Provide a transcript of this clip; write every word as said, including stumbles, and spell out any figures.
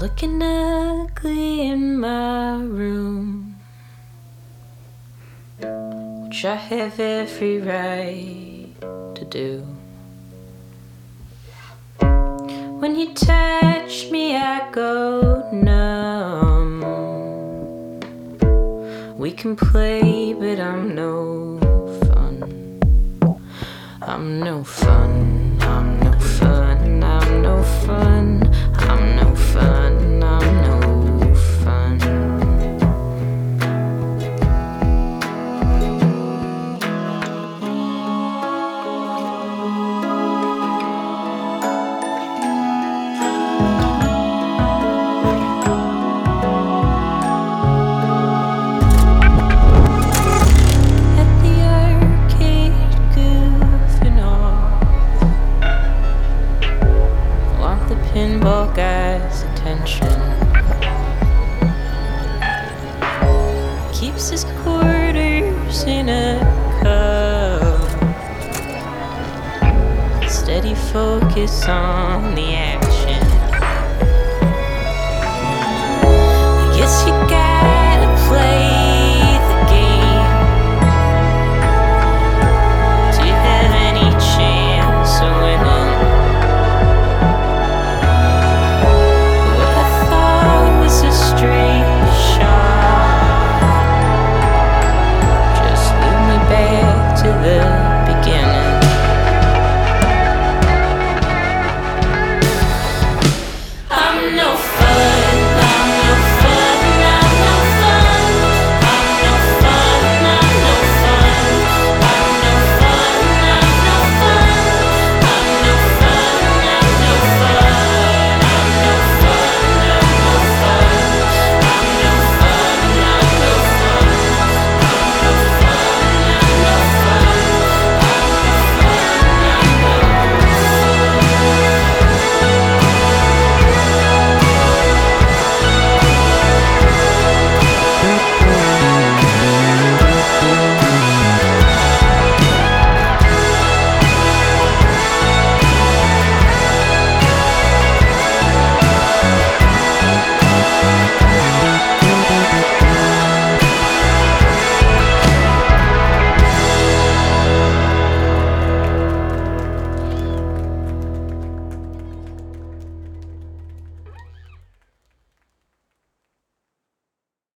looking ugly in my room, which I have every right to do. When you touch me, I go numb. We can play, but I'm no fun. I'm no fun. I'm no fun. I'm no fun. I'm no fun. I'm no fun. At the arcade, goofing off, want the pinball guy's attention. Keeps his quarters in a cup. Steady focus on the action.